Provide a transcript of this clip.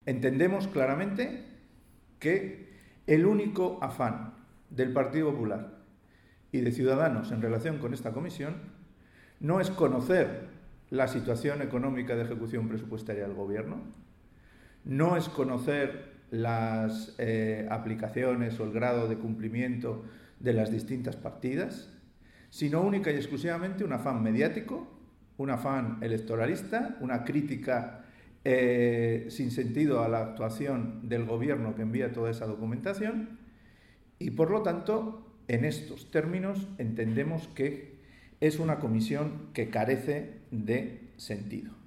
Entendemos claramente que el único afán del Partido Popular y de Ciudadanos en relación con esta comisión no es conocer la situación económica de ejecución presupuestaria del Gobierno, no es conocer las aplicaciones o el grado de cumplimiento de las distintas partidas, sino única y exclusivamente un afán mediático, un afán electoralista, una crítica sin sentido a la actuación del Gobierno que envía toda esa documentación y, por lo tanto, en estos términos entendemos que es una comisión que carece de sentido.